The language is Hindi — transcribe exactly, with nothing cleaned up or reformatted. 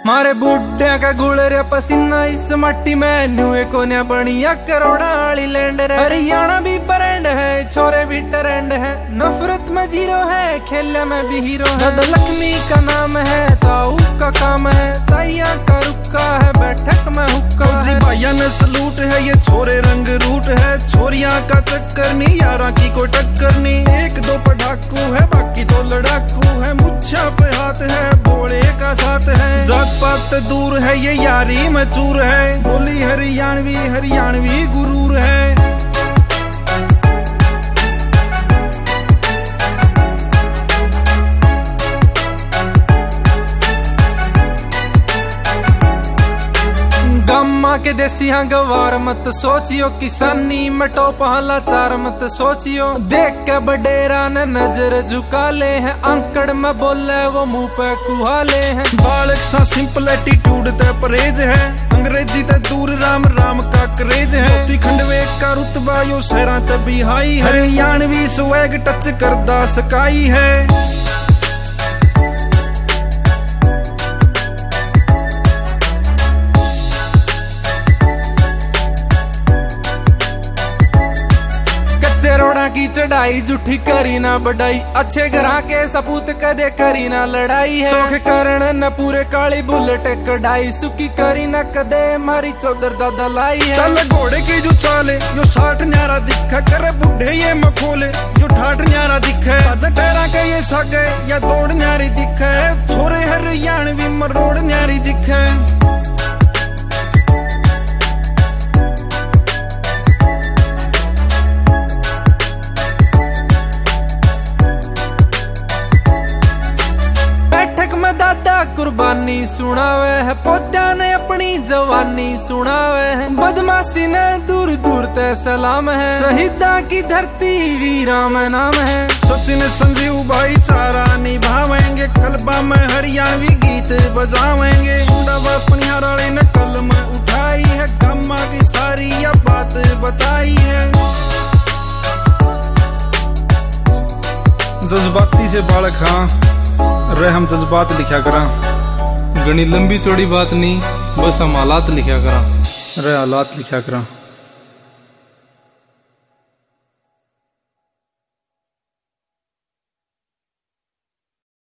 मारे बूढ़े का गुड़े पसीना इस मट्टी में न्यूए कोने बढ़िया करोड़ा वाली लैंड है। हरियाणा भी ब्रांड है, छोरे भी ट्रेंड है, नफरत में जीरो है, खेलने में भी हीरो है। लक्ष्मी का नाम है, ताऊ का काम है, ताइया का रुक्का है, बैठक में हुक्का है। भाइया ने सलूट है, ये छोरे रंग रूट है, छोरिया का चक्कर नहीं, यारा की कोई टक्कर नहीं। एक दो पटाखू है, बाकी तो लड़ाकू है, मुच्छा पे हाथ है, भोले का साथ है। जात पात दूर है, ये यारी में चूर है, बोली हरियाणवी हरियाणवी गुरूर है। गम्मा के देसी हाँ गवार मत सोचियो, किसानी मटो पहला चार मत सोचियो। देख के बडेरा ने नजर झुका ले हैं, अंकड़ में बोले वो मुंह पे कुहाले हैं। बालक सा सिंपल एटीट्यूड ते परहेज है, अंग्रेजी ते दूर राम राम का क्रेज है। खंडवे का रुतबा यो शहरा ते भी हाई है, हरियाणवी स्वैग टच करदा सकाई है। रोड़ा की चढ़ाई जुठी करी ना बढ़ाई, अच्छे घरा के सपूत कदे करी ना लड़ाई है। सोख करण न पूरे काली बुलेट कढ़ाई, सुखी करी ना कदे मारी चौधर दादा लाई है। चल घोड़े की जो चाले यो साठ न्यारा दिखा, करे बुढ़े ये मखोले जो ठाठ न्यारा दिखे। ठहरा के ये सागे या दौड़ न्यारी दिखे, छोरे हरियाणवी मरोड़ न्यारी दिखे। दादा कुर्बानी सुनावे है, पौधा ने अपनी जवानी सुनावे है। बदमाशी ने दूर दूर ते सलाम है, शहीदा की धरती वीरा में नाम है। सचिन संजीव भाईचारा निभावेंगे, कलबा में हरियाणवी गीत बजावेंगे। पनिहाराड़ी ने कलम उठाई है, गम्मा की सारी यह बात बताई है। जज्बाती से बालक हाँ रे, हम जज्बात लिखा करा, घनी लंबी चौड़ी बात नहीं, बस हम हालात लिखा करा रे, हालात लिखा करा।